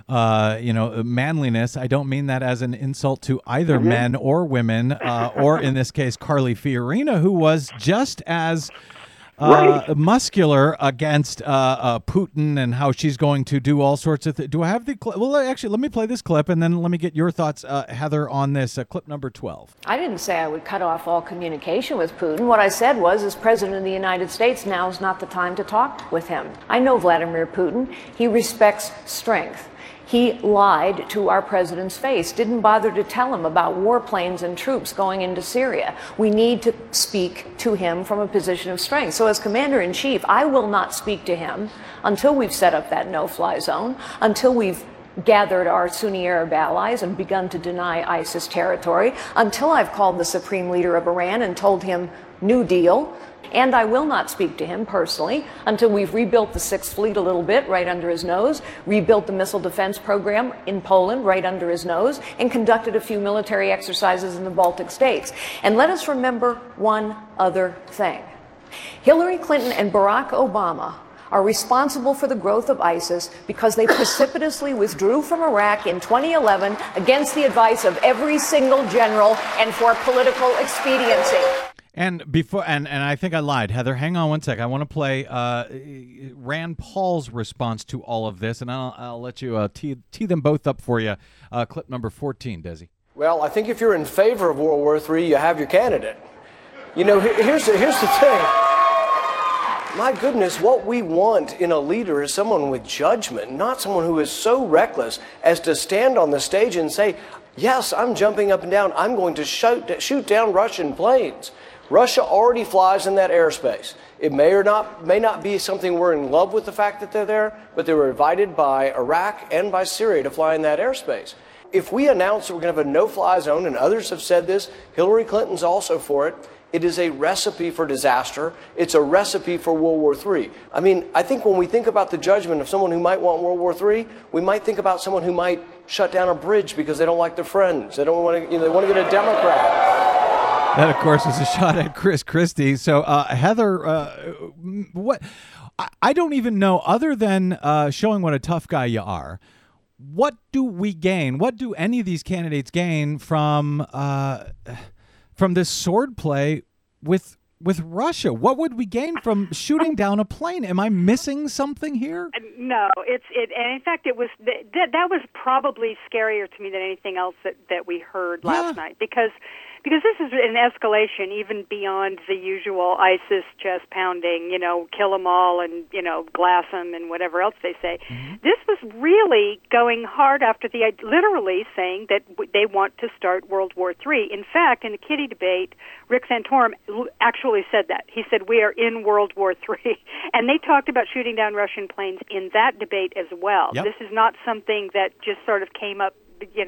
[SPEAKER 3] manliness. I don't mean that as an insult to either men or women, or in this case, Carly Fiorina, who was just as muscular against Putin and how she's going to do all sorts of things. Do I have the clip? Well, actually, let me play this clip, and then let me get your thoughts, Heather, on this. Clip number 12.
[SPEAKER 15] I didn't say I would cut off all communication with Putin. What I said was, as President of the United States, now is not the time to talk with him. I know Vladimir Putin. He respects strength. He lied to our president's face, didn't bother to tell him about warplanes and troops going into Syria. We need to speak to him from a position of strength. So as commander-in-chief, I will not speak to him until we've set up that no-fly zone, until we've gathered our Sunni Arab allies and begun to deny ISIS territory, until I've called the supreme leader of Iran and told him New Deal. And I will not speak to him personally until we've rebuilt the Sixth Fleet a little bit right under his nose, rebuilt the missile defense program in Poland right under his nose, and conducted a few military exercises in the Baltic states. And let us remember one other thing. Hillary Clinton and Barack Obama are responsible for the growth of ISIS because they precipitously withdrew from Iraq in 2011 against the advice of every single general and for political expediency.
[SPEAKER 3] And before, and I think I lied, Heather. Hang on one sec. I want to play Rand Paul's response to all of this, and I'll let you tee them both up for you. Clip number 14, Desi.
[SPEAKER 13] Well, I think if you're in favor of World War III, you have your candidate. Here's the thing. My goodness, what we want in a leader is someone with judgment, not someone who is so reckless as to stand on the stage and say, yes, I'm jumping up and down. I'm going to shoot down Russian planes. Russia already flies in that airspace. It may not be something we're in love with the fact that they're there, but they were invited by Iraq and by Syria to fly in that airspace. If we announce that we're going to have a no-fly zone, and others have said this, Hillary Clinton's also for it, it is a recipe for disaster. It's a recipe for World War III. I mean, I think when we think about the judgment of someone who might want World War III, we might think about someone who might shut down a bridge because they don't like their friends. They don't want to, they want to get a Democrat.
[SPEAKER 3] That, of course, is a shot at Chris Christie. So, Heather, what? I don't even know, other than showing what a tough guy you are, what do we gain? What do any of these candidates gain from this sword play with Russia? What would we gain from shooting down a plane? Am I missing something here?
[SPEAKER 4] No, and in fact, it was that was probably scarier to me than anything else that we heard last night, because this is an escalation even beyond the usual ISIS chest pounding, kill them all and, glass them and whatever else they say. Mm-hmm. This was really going hard after literally saying that they want to start World War III. In fact, in the Kitty debate, Rick Santorum actually said that. He said, we are in World War III. And they talked about shooting down Russian planes in that debate as well. Yep. This is not something that just sort of came up,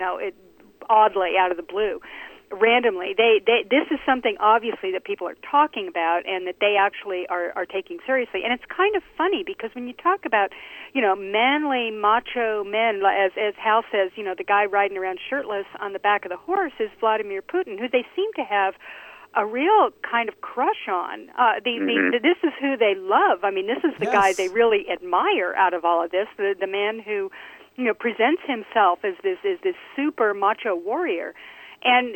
[SPEAKER 4] oddly out of the blue. Randomly, this is something obviously that people are talking about and that they actually are taking seriously. And it's kind of funny because when you talk about, manly macho men, as Hal says, the guy riding around shirtless on the back of the horse is Vladimir Putin, who they seem to have a real kind of crush on. This is who they love. I mean, this is the guy they really admire out of all of this. The man who, presents himself as this super macho warrior. And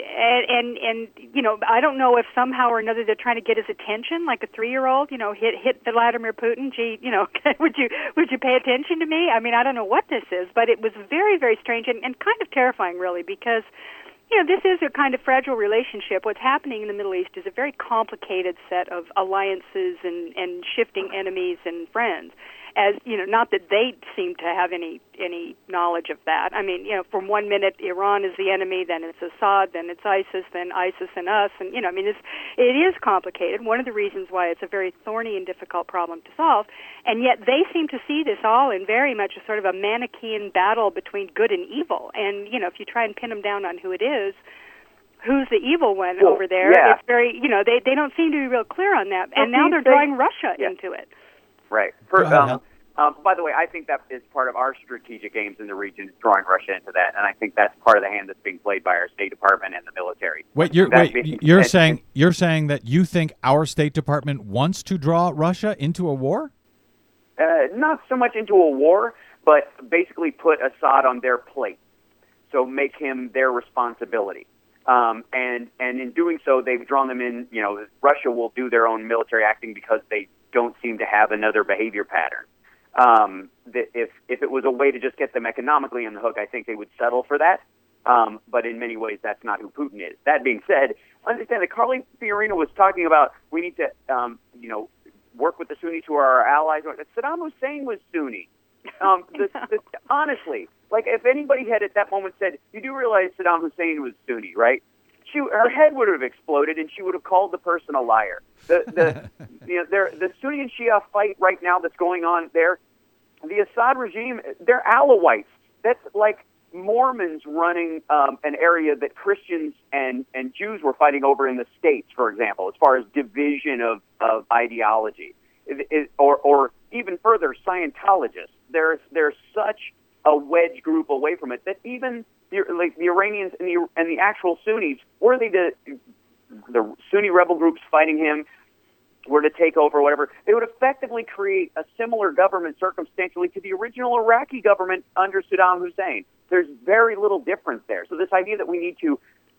[SPEAKER 4] I don't know if somehow or another they're trying to get his attention, like a 3-year-old, hit Vladimir Putin. Gee, would you pay attention to me? I mean, I don't know what this is, but it was very, very strange and kind of terrifying, really, because this is a kind of fragile relationship. What's happening in the Middle East is a very complicated set of alliances and shifting enemies and friends. As not that they seem to have any knowledge of that. I mean, from one minute Iran is the enemy, then it's Assad, then it's ISIS, then ISIS and us, and it is complicated. One of the reasons why it's a very thorny and difficult problem to solve, and yet they seem to see this all in very much a sort of a Manichaean battle between good and evil. And if you try and pin them down on who it is, who's the evil one over there, it's very they don't seem to be real clear on that. And now they're drawing Russia into it.
[SPEAKER 5] Right. By the way, I think that is part of our strategic aims in the region, is drawing Russia into that, and I think that's part of the hand that's being played by our State Department and the military.
[SPEAKER 3] You're saying that you think our State Department wants to draw Russia into a war?
[SPEAKER 5] Not so much into a war, but basically put Assad on their plate, so make him their responsibility. And in doing so, they've drawn them in. Russia will do their own military acting because they don't seem to have another behavior pattern. If it was a way to just get them economically on the hook, I think they would settle for that. But in many ways, that's not who Putin is. That being said, understand that Carly Fiorina was talking about we need to, work with the Sunnis who are our allies. Saddam Hussein was Sunni. Honestly, like if anybody had at that moment said, you do realize Saddam Hussein was Sunni, right? Her head would have exploded, and she would have called the person a liar. The Sunni and Shia fight right now that's going on there. The Assad regime, they're Alawites. That's like Mormons running an area that Christians and Jews were fighting over in the States, for example, as far as division of ideology, or even further, Scientologists. They're such a wedge group away from it that even the Iranians and the actual Sunnis, were they the Sunni rebel groups fighting him, were to take over, whatever, they would effectively create a similar government circumstantially to the original Iraqi government under Saddam Hussein. There's very little difference there. So this idea that we need to,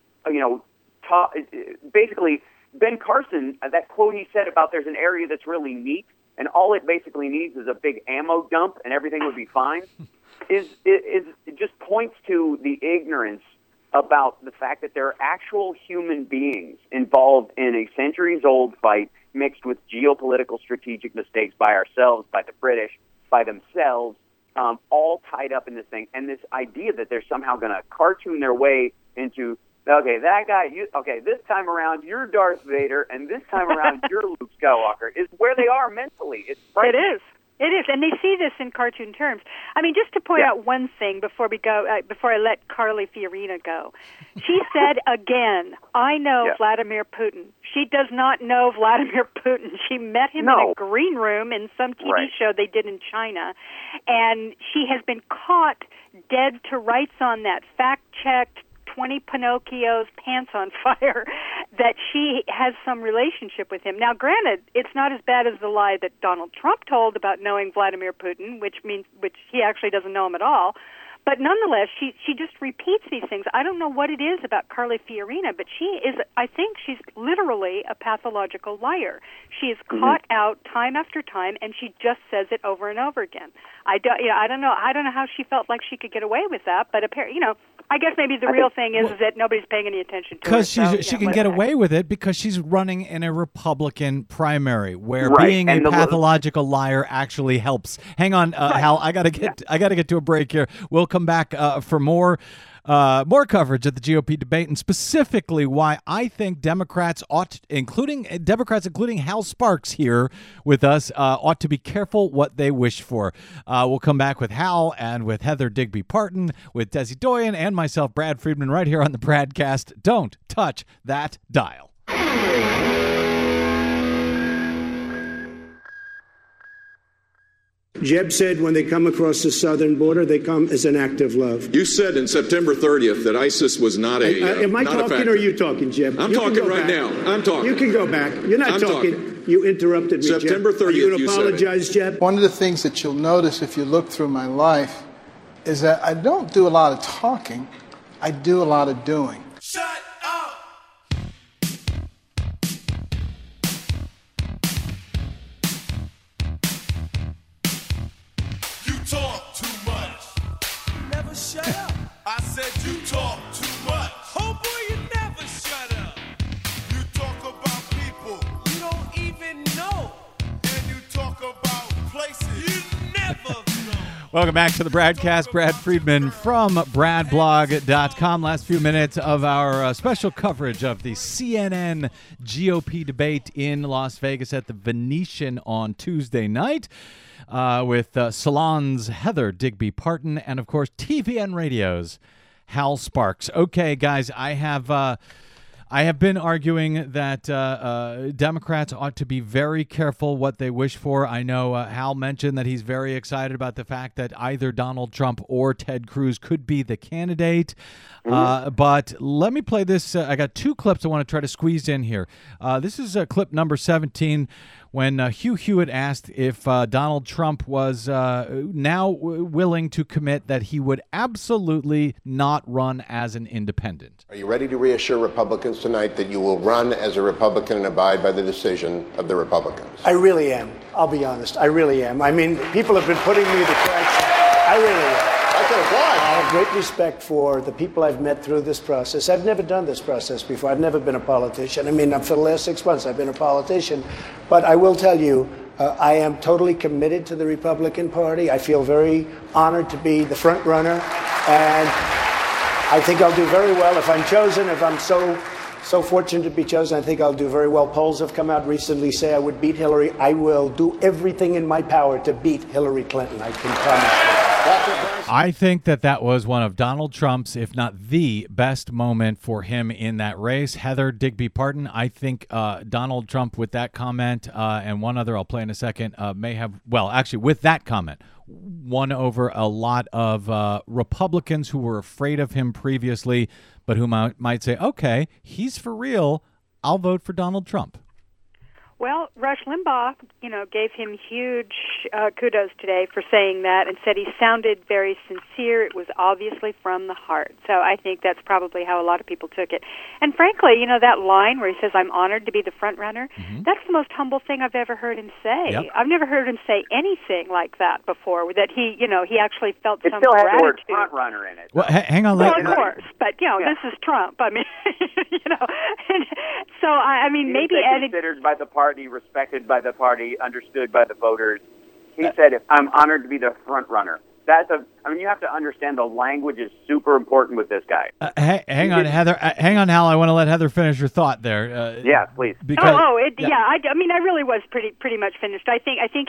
[SPEAKER 5] basically, Ben Carson, that quote he said about there's an area that's really neat, and all it basically needs is a big ammo dump and everything would be fine, it just points to the ignorance about the fact that there are actual human beings involved in a centuries-old fight mixed with geopolitical strategic mistakes by ourselves, by the British, by themselves, all tied up in this thing. And this idea that they're somehow going to cartoon their way into, okay, that guy, this time around you're Darth Vader, and this time around you're Luke Skywalker, is where they are mentally. It
[SPEAKER 4] is. It is, and they see this in cartoon terms. I mean, just to point out one thing before we go, before I let Carly Fiorina go, she said again, "I know Vladimir Putin." She does not know Vladimir Putin. She met him in a green room in some TV show they did in China, and she has been caught dead to rights on that, fact-checked. 20 Pinocchios, pants on fire. that she has some relationship with him. Now, granted, it's not as bad as the lie that Donald Trump told about knowing Vladimir Putin, which he actually doesn't know him at all. But nonetheless, she just repeats these things. I don't know what it is about Carly Fiorina, but I think she's literally a pathological liar. She is caught out time after time, and she just says it over and over again. I don't know how she felt like she could get away with that, but apparently, I guess maybe the real thing is that nobody's paying any attention to her.
[SPEAKER 3] Because she can get away with it because she's running in a Republican primary where
[SPEAKER 5] Right.
[SPEAKER 3] being
[SPEAKER 5] And
[SPEAKER 3] a pathological liar actually helps. Hang on, Hal. I gotta get to a break here. We'll come back for more coverage of the GOP debate, and specifically why I think Democrats including Hal Sparks here with us, ought to be careful what they wish for. We'll come back with Hal and with Heather Digby Parton, with Desi Doyen, and myself, Brad Friedman, right here on the Bradcast. Don't touch that dial.
[SPEAKER 16] Jeb said when they come across the southern border, they come as an act of love.
[SPEAKER 17] You said in September 30th that ISIS was not a
[SPEAKER 16] am I
[SPEAKER 17] not
[SPEAKER 16] talking or are you talking, Jeb?
[SPEAKER 17] I'm
[SPEAKER 16] You can
[SPEAKER 17] talking
[SPEAKER 16] go
[SPEAKER 17] right
[SPEAKER 16] back.
[SPEAKER 17] now. I'm talking.
[SPEAKER 16] You can go back. You're not
[SPEAKER 17] I'm
[SPEAKER 16] talking. You interrupted me,
[SPEAKER 17] September
[SPEAKER 16] Jeb. Are
[SPEAKER 17] 30th,
[SPEAKER 16] you going to
[SPEAKER 17] you said it.
[SPEAKER 16] apologize, Jeb?
[SPEAKER 18] One of the things that you'll notice if you look through my life is that I don't do a lot of talking. I do a lot of doing.
[SPEAKER 19] Talk too much. Never shut up. I said you talk too much. Oh boy, you never shut up. You talk about people you don't even know. And you talk about places you never know.
[SPEAKER 3] Welcome back to the Bradcast. Brad Friedman from BradBlog.com. Last few minutes of our special coverage of the CNN GOP debate in Las Vegas at the Venetian on Tuesday night. With Salon's Heather Digby Parton and, of course, TVN Radio's Hal Sparks. Okay, guys, I have been arguing that Democrats ought to be very careful what they wish for. I know Hal mentioned that he's very excited about the fact that either Donald Trump or Ted Cruz could be the candidate. But let me play this. I got two clips I want to try to squeeze in here. This is clip number 17 when Hugh Hewitt asked if Donald Trump was now willing to commit that he would absolutely not run as an independent.
[SPEAKER 11] Are you ready to reassure Republicans tonight that you will run as a Republican and abide by the decision of the Republicans?
[SPEAKER 8] I really am. I'll be honest. I really am. I mean, people have been putting me the cracks. I really am.
[SPEAKER 11] I can apply.
[SPEAKER 8] I have great respect for the people I've met through this process. I've never done this process before. I've never been a politician. I mean, for the last 6 months, I've been a politician. But I will tell you, I am totally committed to the Republican Party. I feel very honored to be the front runner. And I think I'll do very well if I'm chosen, if I'm so fortunate to be chosen. I think I'll do very well. Polls have come out recently say I would beat Hillary. I will do everything in my power to beat Hillary Clinton. I can promise you.
[SPEAKER 3] I think that was one of Donald Trump's, if not the best moment for him in that race. Heather Digby Parton, I think Donald Trump with that comment and one other I'll play in a second may have, well, actually with that comment, won over a lot of Republicans who were afraid of him previously, but who might say, okay, he's for real, I'll vote for Donald Trump.
[SPEAKER 4] Well, Rush Limbaugh, gave him huge kudos today for saying that and said he sounded very sincere. It was obviously from the heart. So I think that's probably how a lot of people took it. And frankly, that line where he says, I'm honored to be the front runner, that's the most humble thing I've ever heard him say. Yep. I've never heard him say anything like that before, that he actually felt some gratitude.
[SPEAKER 5] It still has the word front runner in it.
[SPEAKER 3] Well, hang on.
[SPEAKER 4] Well, of course. But, this is Trump. I mean, And so, I mean, maybe
[SPEAKER 5] considered by the party, respected by the party, understood by the voters. He said, "If I'm honored to be the front runner." You have to understand the language is super important with this guy.
[SPEAKER 3] Hang on, Heather. Hang on, Hal. I want to let Heather finish her thought there.
[SPEAKER 5] Yeah, please.
[SPEAKER 3] Because,
[SPEAKER 4] I really was pretty much finished. I think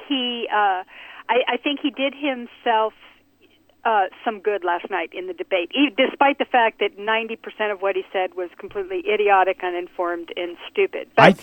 [SPEAKER 4] he did himself some good last night in the debate, despite the fact that 90% of what he said was completely idiotic, uninformed, and stupid. But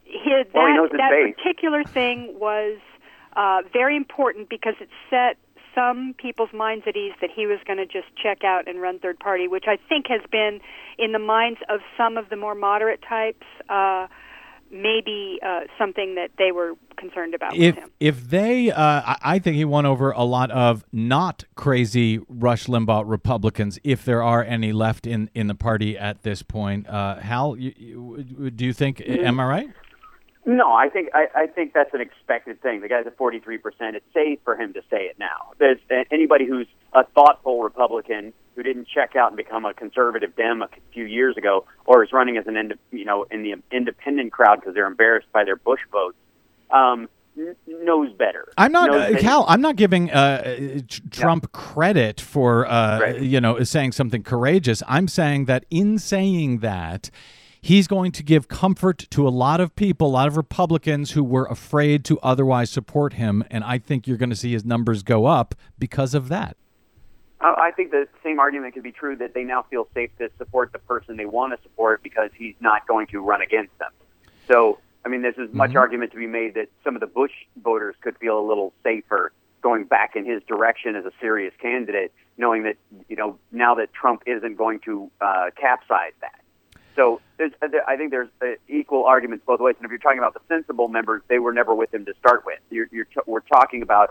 [SPEAKER 4] that particular thing was very important because it set some people's minds at ease that he was going to just check out and run third party, which I think has been in the minds of some of the more moderate types, maybe something that they were concerned about with him.
[SPEAKER 3] If they, I think he won over a lot of not crazy Rush Limbaugh Republicans, if there are any left in the party at this point. Hal, do you think, am I right?
[SPEAKER 5] No, I think that's an expected thing. The guy's at 43%. It's safe for him to say it now. There's anybody who's a thoughtful Republican who didn't check out and become a conservative Dem a few years ago, or is running as an in the independent crowd because they're embarrassed by their Bush votes, knows better.
[SPEAKER 3] I'm not, Cal. I'm not giving Trump credit for saying something courageous. I'm saying that in saying that, he's going to give comfort to a lot of people, a lot of Republicans who were afraid to otherwise support him, and I think you're going to see his numbers go up because of that.
[SPEAKER 5] I think the same argument could be true that they now feel safe to support the person they want to support because he's not going to run against them. So, I mean, there's as much argument to be made that some of the Bush voters could feel a little safer going back in his direction as a serious candidate, knowing that, now that Trump isn't going to capsize that. So I think there's equal arguments both ways. And if you're talking about the sensible members, they were never with him to start with. We're talking about,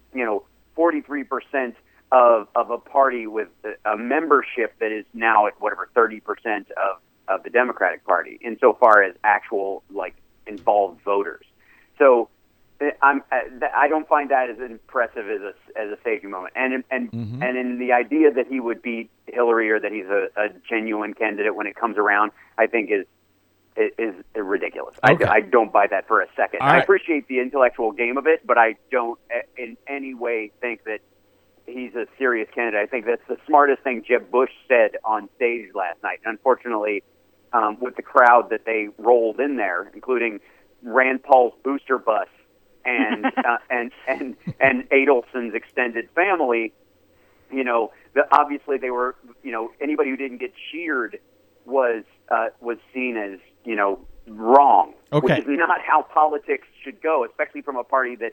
[SPEAKER 5] 43% of a party with a membership that is now at whatever 30% of the Democratic Party, insofar as actual involved voters. So I don't find that as impressive as a safety moment. And in the idea that he would beat Hillary or that he's a genuine candidate when it comes around, I think is ridiculous.
[SPEAKER 3] Okay.
[SPEAKER 5] I don't buy that for a second.
[SPEAKER 3] All right.
[SPEAKER 5] I appreciate the intellectual game of it, but I don't in any way think that he's a serious candidate. I think that's the smartest thing Jeb Bush said on stage last night. Unfortunately, with the crowd that they rolled in there, including Rand Paul's booster bus and and Adelson's extended family, obviously they were, anybody who didn't get cheered was seen as, wrong,
[SPEAKER 3] okay,
[SPEAKER 5] which is not how politics should go, especially from a party that,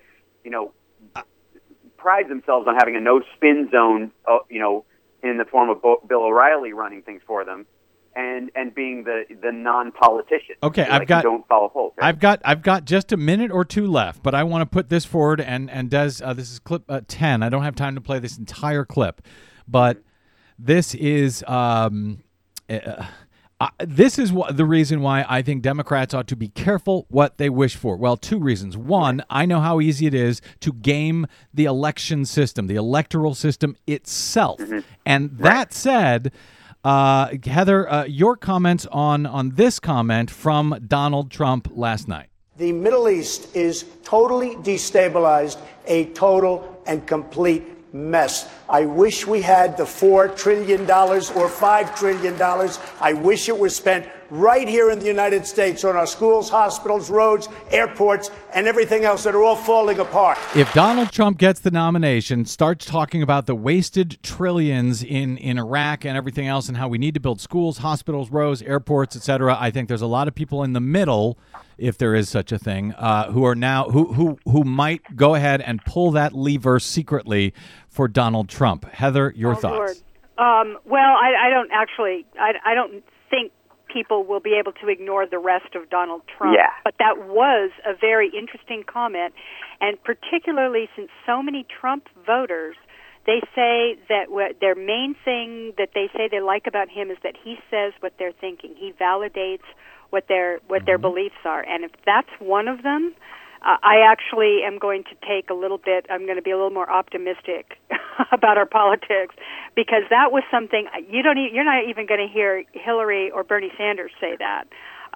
[SPEAKER 5] prides themselves on having a no-spin zone, in the form of Bill O'Reilly running things for them, and being the non-politician.
[SPEAKER 3] Okay,
[SPEAKER 5] Don't follow polls. Right?
[SPEAKER 3] I've got just a minute or two left, but I want to put this forward. And Des, this is clip 10. I don't have time to play this entire clip, but this is the reason why I think Democrats ought to be careful what they wish for. Well, two reasons. One, I know how easy it is to game the election system, the electoral system itself. And that said, Heather, your comments on this comment from Donald Trump last night.
[SPEAKER 8] The Middle East is totally destabilized, a total and complete mess. I wish we had the $4 trillion or $5 trillion. I wish it was spent right here in the United States on our schools, hospitals, roads, airports, and everything else that are all falling apart.
[SPEAKER 3] If Donald Trump gets the nomination, starts talking about the wasted trillions in Iraq and everything else and how we need to build schools, hospitals, roads, airports, etc., I think there's a lot of people in the middle, if there is such a thing, who are now who might go ahead and pull that lever secretly for Donald Trump. Heather, your thoughts?
[SPEAKER 4] Well, I don't think people will be able to ignore the rest of Donald Trump.
[SPEAKER 5] Yeah.
[SPEAKER 4] But that was a very interesting comment, and particularly since so many Trump voters, they say that their main thing that they say they like about him is that he says what they're thinking. He validates what their beliefs are, and if that's one of them, I actually am going to take a little bit. I'm going to be a little more optimistic about our politics, because that was something you're not even going to hear Hillary or Bernie Sanders say that.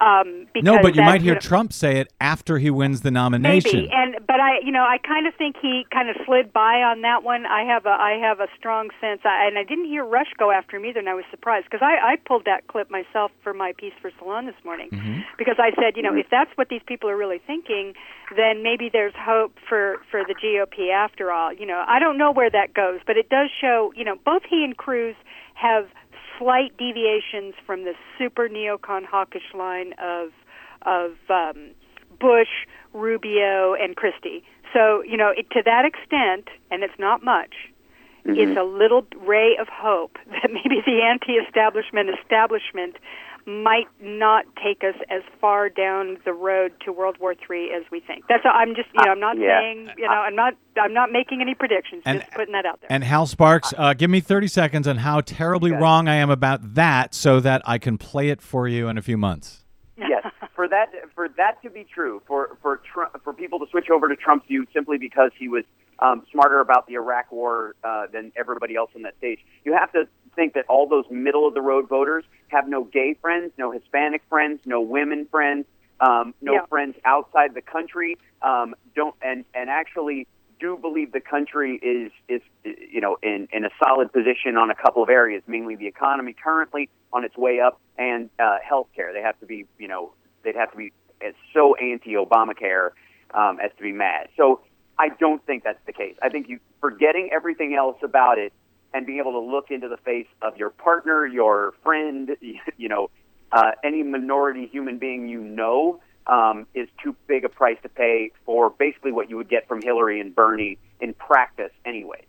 [SPEAKER 3] No, but you might hear Trump say it after he wins the nomination.
[SPEAKER 4] Maybe, but I kind of think he kind of slid by on that one. I have a strong sense, and I didn't hear Rush go after him either, and I was surprised because I pulled that clip myself for my piece for Salon this morning, because I said, if that's what these people are really thinking, then maybe there's hope for the GOP after all. I don't know where that goes, but it does show. Both he and Cruz have slight deviations from the super neocon hawkish line of Bush, Rubio, and Christie. So, to that extent, and it's not much, it's a little ray of hope that maybe the anti-establishment establishment might not take us as far down the road to World War III as we think. That's all. I'm just, I'm not saying, I'm not making any predictions. Just putting that out there.
[SPEAKER 3] And Hal Sparks, give me 30 seconds on how terribly wrong I am about that, so that I can play it for you in a few months.
[SPEAKER 5] Yes, for that to be true, for people to switch over to Trump's view simply because he was smarter about the Iraq War than everybody else on that stage, you have to think that all those middle-of-the-road voters have no gay friends, no Hispanic friends, no women friends, no friends outside the country, actually do believe the country is in a solid position on a couple of areas, mainly the economy currently on its way up, and healthcare. They have to be, they'd have to be so anti-Obamacare as to be mad. So I don't think that's the case. I think you forgetting everything else about it and being able to look into the face of your partner, your friend, any minority human being is too big a price to pay for basically what you would get from Hillary and Bernie in practice anyway.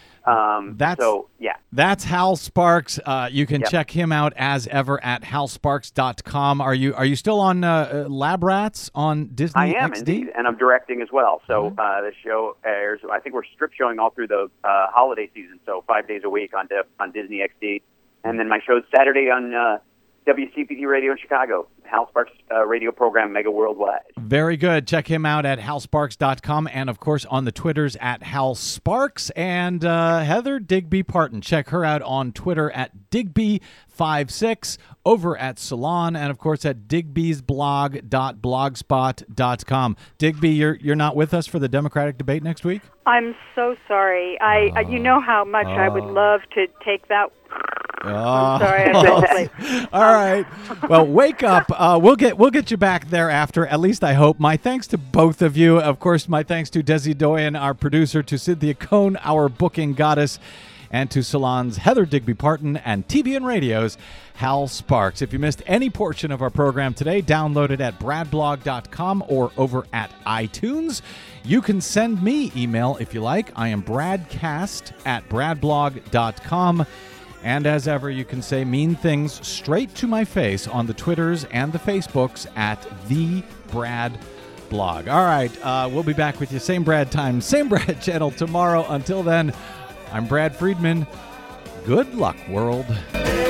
[SPEAKER 3] That's Hal Sparks. You can check him out as ever at halsparks.com. Are you still on Lab Rats on Disney XD?
[SPEAKER 5] I am, indeed, and I'm directing as well. So the show airs, I think we're strip showing all through the holiday season, so 5 days a week on Disney XD. And then my show's Saturday on WCPT Radio in Chicago, Hal Sparks radio program, Mega Worldwide.
[SPEAKER 3] Very good. Check him out at halsparks.com and, of course, on the Twitters at Hal Sparks. And Heather Digby Parton. Check her out on Twitter at Digby56, over at Salon, and, of course, at digbysblog.blogspot.com. Digby, you're not with us for the Democratic debate next week?
[SPEAKER 4] I'm so sorry. You know how much I would love to take that. I'm sorry, I fell asleep.
[SPEAKER 3] All right. Well, wake up. We'll get you back thereafter. At least I hope. My thanks to both of you. Of course, my thanks to Desi Doyen, our producer, to Cynthia Cohn, our booking goddess, and to Salon's Heather Digby Parton and TV and Radio's Hal Sparks. If you missed any portion of our program today, download it at bradblog.com or over at iTunes. You can send me email if you like. I am bradcast@bradblog.com. And as ever, you can say mean things straight to my face on the Twitters and the Facebooks at The Brad Blog. All right, we'll be back with you same Brad time, same Brad channel tomorrow. Until then, I'm Brad Friedman. Good luck, world.